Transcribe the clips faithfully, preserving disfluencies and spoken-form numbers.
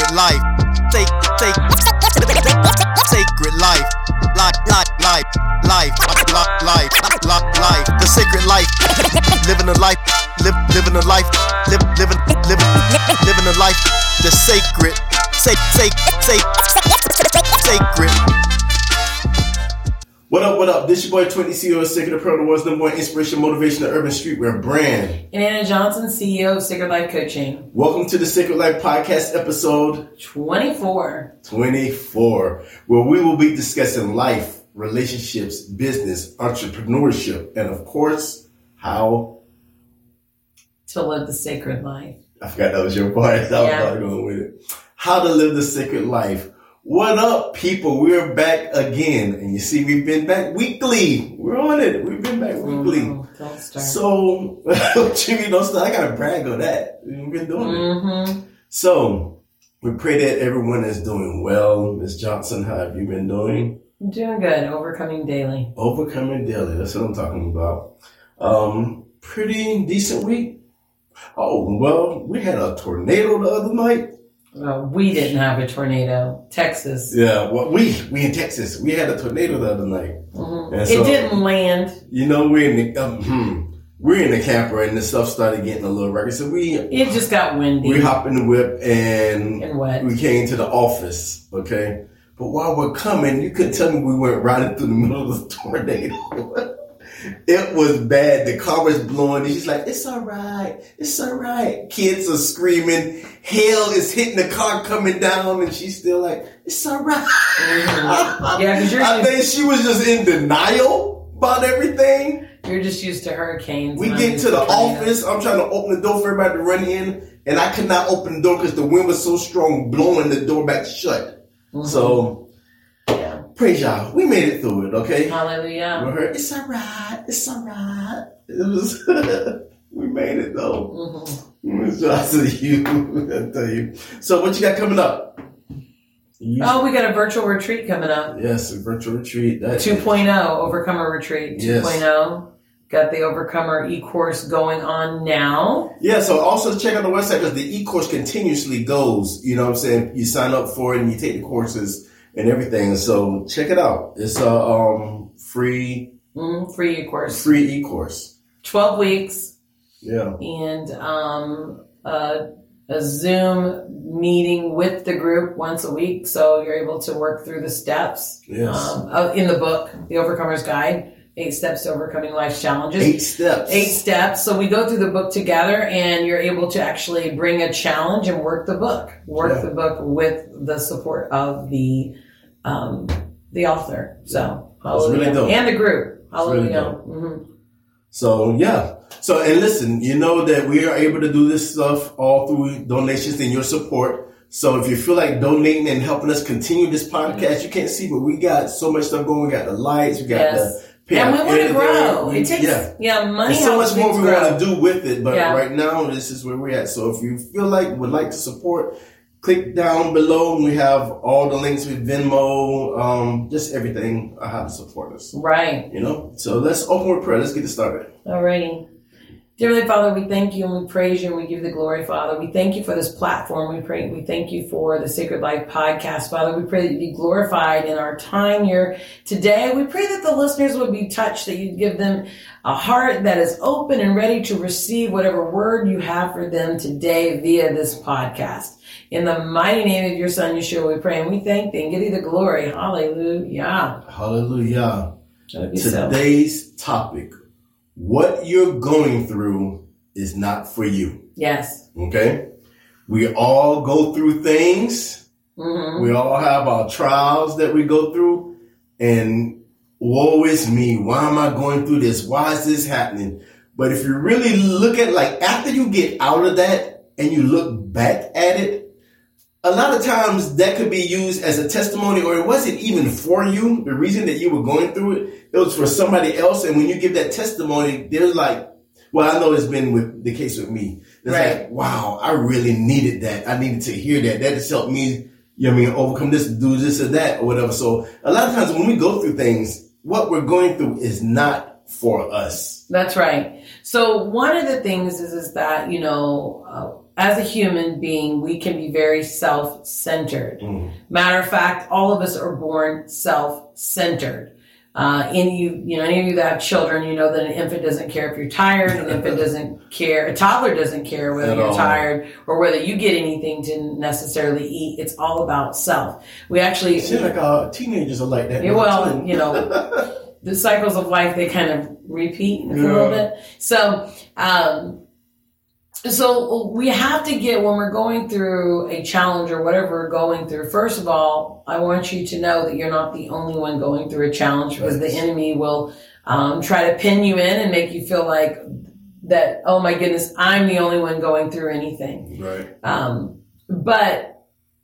sacred life. Take, take, sacred life. Life, life, life, life, life, life, life, life. The sacred life. Living a life, live, living a life, live, living, living, living a life. The sacred, sac, sac, sac, sacred. What up, what up? This your boy, twenty C E O of Sacred Apparel, the world's number one inspiration, motivation, and urban streetwear brand. And Anna Johnson, C E O of Sacred Life Coaching. Welcome to the Sacred Life Podcast, episode twenty-four. twenty-four, where we will be discussing life, relationships, business, entrepreneurship, and of course, how to live the sacred life. I forgot that was your part. I was Yeah. about to go with it. How to live the sacred life. What up, people? We're back again. And you see, we've been back weekly. We're on it. We've been back weekly. Oh, don't start. So, Jimmy, don't start. I got to brag on that. We've been doing mm-hmm. it. So, we pray that everyone is doing well. Miz Johnson, how have you been doing? I'm doing good. Overcoming daily. Overcoming daily. That's what I'm talking about. Um, pretty decent week. Oh, well, we had a tornado the other night. Well, we didn't have a tornado. Texas. Yeah, well, we we in Texas, we had a tornado the other night. Mm-hmm. And It so, didn't land. You know, we're in the um, hmm, we're in the camper, and the stuff started getting a little wrecky. So we It just got windy. we hopped in the whip and, and wet. we came to the office. Okay, but while we're coming, you couldn't tell me we weren't riding through the middle of the tornado. It was bad. The car was blowing. And she's like, "It's all right. It's all right." Kids are screaming. Hail is hitting the car coming down, and she's still like, "It's all right." Mm-hmm. Yeah, because you're I used, think she was just in denial about everything. you're just used to hurricanes. We and I'm get used to the tornadoes. office. I'm trying to open the door for everybody to run in, and I could not open the door because the wind was so strong, blowing the door back shut. Mm-hmm. So, yeah. praise y'all. We made it through it, okay? Hallelujah. With her, it's all right. It's all right. It was, we made it though. Mm-hmm. Miz Johnson, you, I tell you. So, what you got coming up? You, Oh, we got a virtual retreat coming up. yes, a virtual retreat. That two point oh, Overcomer Retreat Yes. two point oh. Got the Overcomer e-course going on now. Yeah, so also check out the website because the e-course continuously goes. You know what I'm saying? You sign up for it and you take the courses and everything. So check it out. It's a um, free, Mm, free e-course. free e-course. twelve weeks Yeah. and um, a, a Zoom meeting with the group once a week. So you're able to work through the steps Yes. um, uh, in the book, The Overcomer's Guide, Eight Steps to Overcoming Life's Challenges. Eight steps. Eight steps. So we go through the book together and you're able to actually bring a challenge and work the book. Work Yeah. the book with the support of the um, the author. So, hallelujah. really dope. And the group. Hallelujah. really dope. Mm-hmm. So yeah. So and listen, you know that we are able to do this stuff all through donations and your support. So if you feel like donating and helping us continue this podcast, you can't see, but we got so much stuff going. We got the lights, we got Yes. the And we want to editor, grow. we- It takes, yeah. yeah, money There's so helps much more things we grow. want to do with it, but Yeah. right now this is where we're at. So if you feel like would like to support, click down below and we have all the links with Venmo, um, just everything on how to support us. Right. You know? So let's open with prayer. Let's get it started. Alrighty. Dear Heavenly Father, we thank you and we praise you and we give the glory, Father. We thank you for this platform. We pray, we thank you for the Sacred Life podcast, Father. We pray that you be glorified in our time here today. We pray that the listeners would be touched, that you'd give them a heart that is open and ready to receive whatever word you have for them today via this podcast. In the mighty name of your Son, Yeshua, we pray and we thank thee and give thee the glory. Hallelujah. Hallelujah. Let it be so. Today's topic, what you're going through is not for you. Yes. Okay? We all go through things. Mm-hmm. We all have our trials that we go through. And woe is me. Why am I going through this? Why is this happening? But if you really look at, like, after you get out of that and you look back at it, a lot of times that could be used as a testimony, or it wasn't even for you. The reason that you were going through it, it was for somebody else. And when you give that testimony, they're like, well, I know it's been with the case with me. It's Right. like, wow, I really needed that. I needed to hear that. That has helped me, you know what I mean, overcome this, do this or that or whatever. So a lot of times when we go through things, what we're going through is not for us. That's right. So one of the things is, is that, you know, uh, as a human being, we can be very self-centered. Mm. Matter of fact, all of us are born self-centered. Uh, and you, you know, any of you that have children, you know that an infant doesn't care if you're tired, an infant doesn't care, a toddler doesn't care whether At you're all. tired or whether you get anything to necessarily eat. It's all about self. We actually, Seems like uh, teenagers are like that. yeah, now, well, too. you know, the cycles of life, they kind of repeat a Yeah. little bit. So, um, so we have to get, when we're going through a challenge or whatever we're going through, first of all, I want you to know that you're not the only one going through a challenge, because Right. the enemy will um, try to pin you in and make you feel like that, oh my goodness, I'm the only one going through anything. Right. Um, but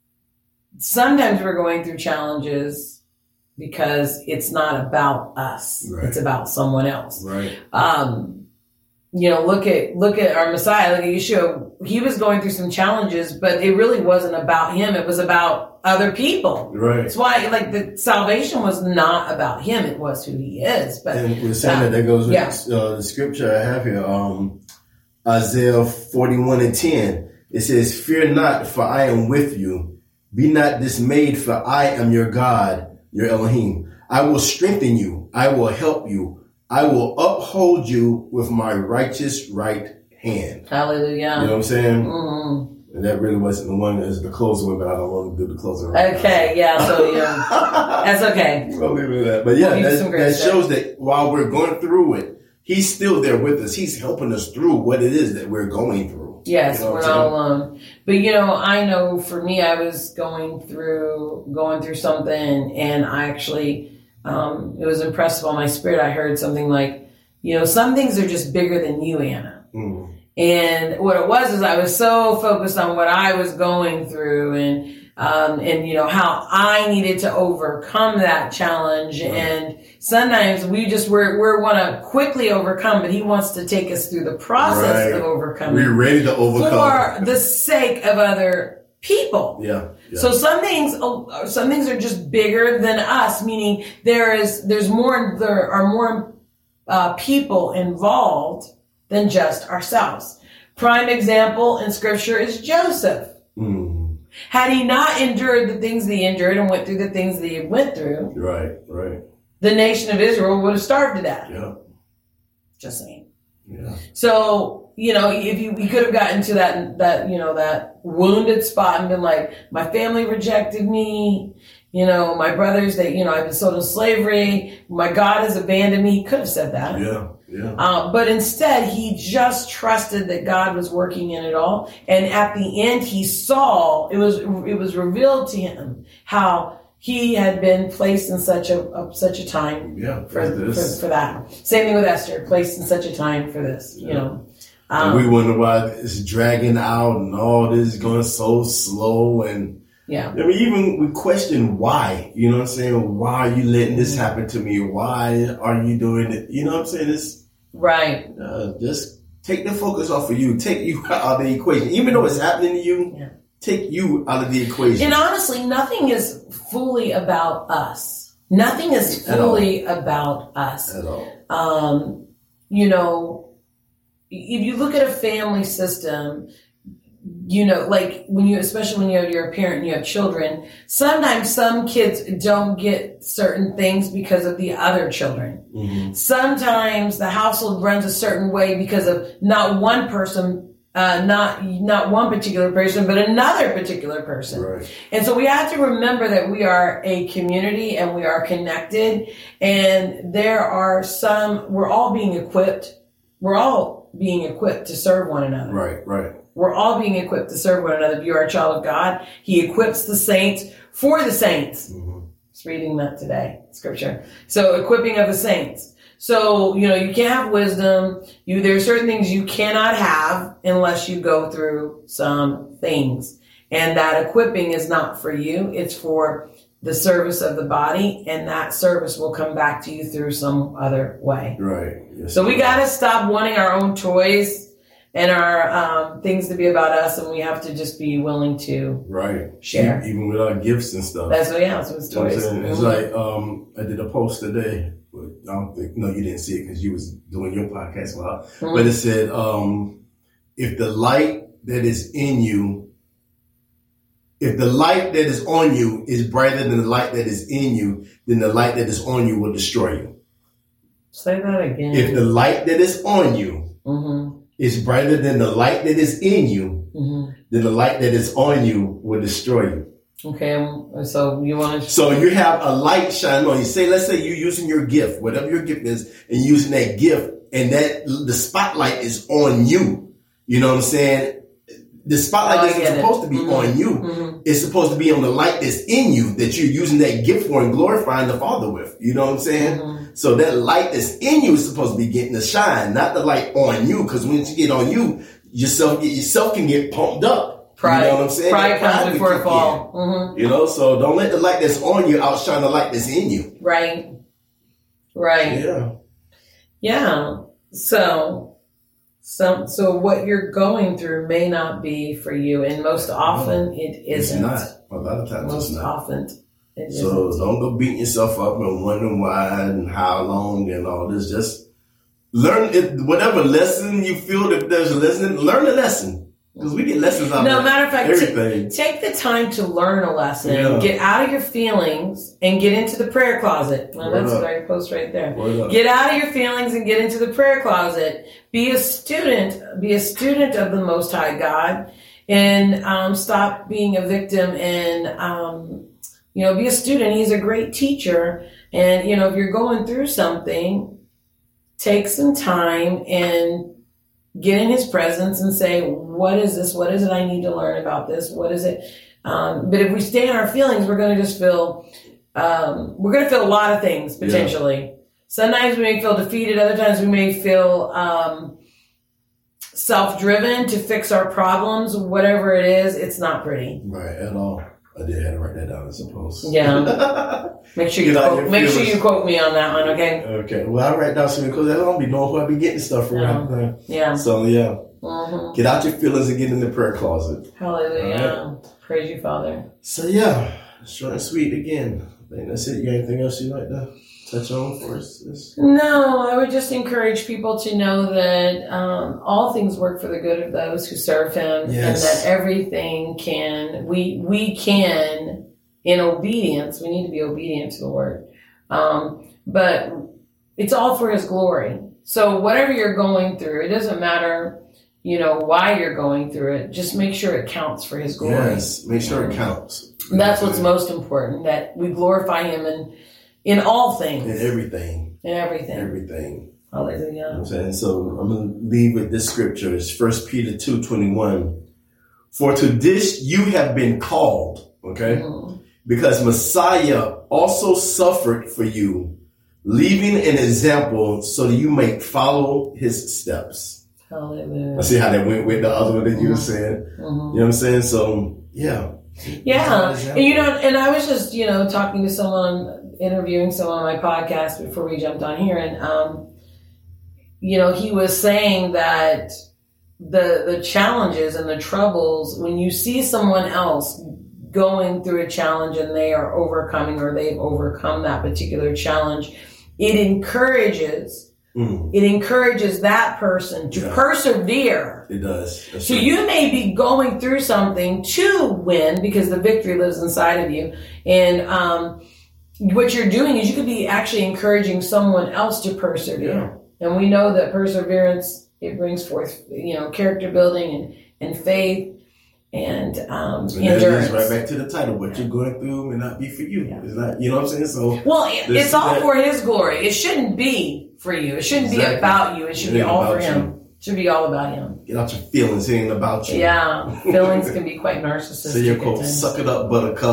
sometimes we're going through challenges because it's not about us. Right. It's about someone else. Right. Um, you know, look at, look at our Messiah, look at Yeshua. He was going through some challenges, but it really wasn't about him. It was about other people. Right. That's why, like, the salvation was not about him. It was who he is. But And we're saying that that goes with yeah. uh, the scripture I have here, um, Isaiah forty-one and ten. It says, "Fear not, for I am with you. Be not dismayed, for I am your God, your Elohim. I will strengthen you. I will help you. I will uphold you with my righteous right hand." hallelujah. You know what I'm saying? Mhm. And that really wasn't the one as the closing one, but I don't want to do the closing right now. Okay, yeah, so yeah, that's okay. We'll leave it at that. But yeah, We'll give that, some great that stuff. shows that while we're going through it, he's still there with us. He's helping us through what it is that we're going through. Yes, You know we're what not I'm alone. But you know, I know for me, I was going through going through something, and I actually, um, it was impressive on my spirit. I heard something like, you know, some things are just bigger than you, Anna. Mm. And what it was is I was so focused on what I was going through, and um, and you know how I needed to overcome that challenge. Right. And sometimes we just we're we want to quickly overcome, but he wants to take us through the process Right. of overcoming We're ready to overcome. for the sake of other people. Yeah. yeah. So some things, oh, some things are just bigger than us. Meaning there is there's more there are more uh, people involved than just ourselves. Prime example in scripture is Joseph. Mm. Had he not endured the things that he endured and went through the things that he went through, Right. Right. the nation of Israel would have starved to death. Yeah. Just saying. Yeah. So, you know, if you, you could have gotten to that, that, you know, that wounded spot and been like, my family rejected me, you know, my brothers, they, you know, I've been sold in slavery, my God has abandoned me. He could have said that. Yeah. Yeah. Uh, but instead, he just trusted that God was working in it all. And at the end, he saw, it was, it was revealed to him how he had been placed in such a, a such a time Yeah. for, for, this. for that. Same thing with Esther, placed in such a time for this, you Yeah. know. And Um, we wonder why it's dragging out and all this is going so slow. And yeah. I mean, even we question why, you know what I'm saying? Why are you letting this happen to me? Why are you doing it? You know what I'm saying? It's Right. uh, just take the focus off of you. Take you out of the equation. Even though it's happening to you, Yeah. take you out of the equation. And honestly, nothing is fully about us. Nothing is At all. fully about us. At all. Um, you know, if you look at a family system, you know, like when you, especially when you're, you're a parent and you have children, sometimes some kids don't get certain things because of the other children. Mm-hmm. Sometimes the household runs a certain way because of not one person, uh, not, not one particular person, but another particular person. Right. And so we have to remember that we are a community and we are connected, and there are some, we're all being equipped. We're all being equipped to serve one another. Right. Right. We're all being equipped to serve one another. If you are a child of God, he equips the saints for the saints. Mm-hmm. Just reading that today, scripture. So equipping of the saints. So, you know, you can't have wisdom. You, there are certain things you cannot have unless you go through some things. And that equipping is not for you. It's for the service of the body. And that service will come back to you through some other way. Right. Yes, So we got to stop wanting our own toys and our um, things to be about us, and we have to just be willing to right share. even with our gifts and stuff. That's what, yeah, that's what it's You know what I'm toys. saying? It's Mhm. like um, I did a post today. But I don't think no, you didn't see it because you was doing your podcast. Well, Mhm. but it said um, if the light that is in you, if the light that is on you is brighter than the light that is in you, then the light that is on you will destroy you. Say that again. If the light that is on you mm-hmm. is brighter than the light that is in you, mm-hmm. then the light that is on you will destroy you. Okay, so you want to... So you have a light shining on you. Say, let's say you're using your gift, whatever your gift is, and using that gift, and that the spotlight is on you. You know what I'm saying? The spotlight oh, isn't supposed it. to be mm-hmm. on you. Mm-hmm. It's supposed to be on the light that's in you that you're using that gift for and glorifying the Father with. You know what I'm saying? Mm-hmm. So that light that's in you is supposed to be getting the shine, not the light on you. Because when you get on you, yourself yourself can get pumped up. Pride. You know what I'm saying? Pride comes before a fall. Mm-hmm. You know, so don't let the light that's on you outshine the light that's in you. Right. Right. Yeah. Yeah. So, so, so what you're going through may not be for you, and most often it isn't. It's not. A lot of times most it's not. often it isn't. So don't go beating yourself up and wondering why and how long and all this. Just learn it. Whatever lesson you feel that there's a lesson, learn the lesson. Because we get lessons out no, of matter of fact, everything. T- take the time to learn a lesson, Yeah. get out of your feelings, and get into the prayer closet. Well, Word that's up. what I post right there. Word up. Get out of your feelings and get into the prayer closet. Be a student. Be a student of the Most High God, and um, stop being a victim. And um, you know, be a student. He's a great teacher, and you know, if you're going through something, take some time and get in his presence and say, what is this? What is it I need to learn about this? What is it? Um, but if we stay in our feelings, we're going to just feel, um, we're going to feel a lot of things potentially. Yeah. Sometimes we may feel defeated. Other times we may feel um, self-driven to fix our problems. Whatever it is, it's not pretty. Right, at all. I did have to write that down, I suppose. Yeah. Make sure you quote, make sure you quote me on that one, okay? Okay. Well, I write down something because I don't be knowing who I be getting stuff from. Yeah. yeah. So yeah. Mm-hmm. Get out your feelings and get in the prayer closet. Hallelujah. Right. Praise you, Father. So yeah, short and sweet again. I think that's it. You got anything else you'd like to touch on for us? This? No, I would just encourage people to know that um, all things work for the good of those who serve Him, yes. and that everything can, we we can, in obedience, we need to be obedient to the Word, um, but it's all for His glory. So whatever you're going through, it doesn't matter, you know, why you're going through it. Just make sure it counts for His glory. Yes, make sure it counts. And that's what's most important, that we glorify Him in in all things. In everything. In everything. Everything. Hallelujah. You know what I'm saying? So I'm going to leave with this scripture. It's First Peter two twenty-one. For to this you have been called, okay? Mm-hmm. Because Messiah also suffered for you, leaving an example so that you may follow his steps. Hallelujah. I see how that went with the other one that you were saying. Mm-hmm. You know what I'm saying? So, yeah. Yeah. And, you know, and I was just, you know, talking to someone, interviewing someone on my podcast before we jumped on here. And, um, you know, he was saying that the the challenges and the troubles, when you see someone else going through a challenge and they are overcoming, or they've overcome that particular challenge, it encourages mm. it encourages that person to yeah. persevere. It does. That's so right. You may be going through something to win, because the victory lives inside of you. And um, what you're doing is you could be actually encouraging someone else to persevere. Yeah. And we know that perseverance, it brings forth, you know, character building and, and faith. And, um, and endurance. That leads right back to the title. What you're going through may not be for you. Yeah. It's not, you know what I'm saying? So, well, it, it's all that, for His glory. It shouldn't be for you. It shouldn't exactly. be about you. It should it be all for Him. You. It should be all about Him. Get out your feelings. It ain't about you. Yeah. Feelings can be quite narcissistic. So your quote, suck it up, buttercup.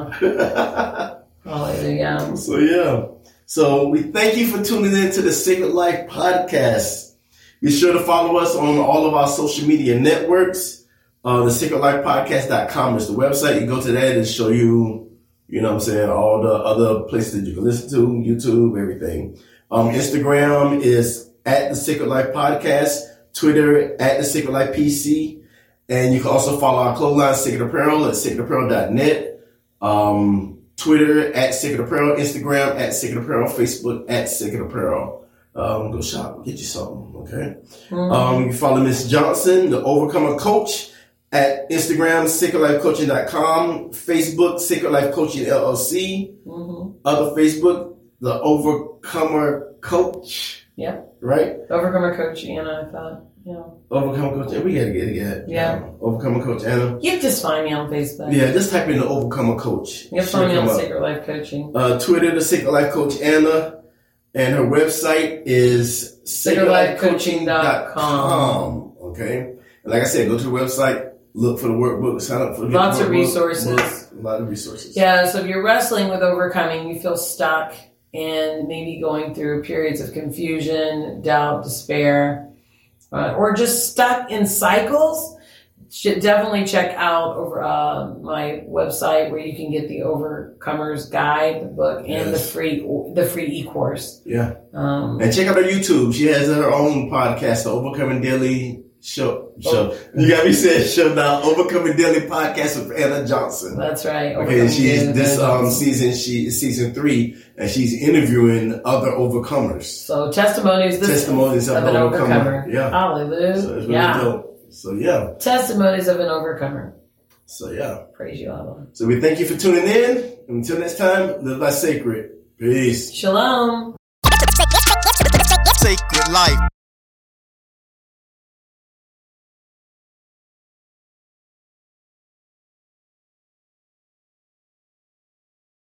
Yeah. Hallelujah. So, yeah. So we thank you for tuning in to the Sacred Life Podcast. Be sure to follow us on all of our social media networks. Uh, the sacred life podcast dot com is the website. You go to that and show you, you know what I'm saying, all the other places that you can listen to, YouTube, everything. Um, Instagram is at the Sacred Life Podcast, Twitter at the Sacred Life P C, and you can also follow our clothing line, Sacred Apparel, at sacred apparel dot net, um, Twitter at Sacred Apparel, Instagram at Sacred Apparel, Facebook at Sacred Apparel. Um, go shop, get you something, okay? Mm-hmm. Um, you follow Miss Johnson, the Overcomer Coach, at Instagram, sacred life coaching dot com, Facebook, Sacred Life Coaching L L C, Mm-hmm. other Facebook, The Overcomer Coach. Yep. Right? Overcomer Coach Anna, I thought. Yeah. Overcomer Coach. We gotta get it. Yeah. Yeah. Um, Overcomer Coach Anna. You can just find me on Facebook. Yeah, just type in the Overcomer Coach. You'll find me She'll on come up. Sacred Life Coaching. Uh, Twitter, the Sacred Life Coach Anna, and her website is sacred life coaching dot com. Okay, and like I said, go to the website, look for the workbook, sign up for the Lots of workbook, resources. book, a lot of resources. Yeah, so if you're wrestling with overcoming, you feel stuck and maybe going through periods of confusion, doubt, despair, uh, or just stuck in cycles, should definitely check out over uh, my website where you can get the Overcomer's Guide, the book, and Yes. the free the free e-course. Yeah, Um, and check out her YouTube. She has her own podcast, the Overcoming Daily Show. Show. Oh. You got me saying show now. Overcoming Daily Podcast with Anna Johnson. that's right. Okay, Overcoming and she's Daily this um Vengeance. season. She is season three, and she's interviewing other overcomers. So testimonies, this Testimonies of of an an overcomer. overcomer. Yeah. Hallelujah. So it's really yeah. dope. So yeah. Testimonies of an overcomer. So yeah. Praise you, Allah. So we thank you for tuning in. Until next time, live by sacred. Peace. Shalom. Sacred life.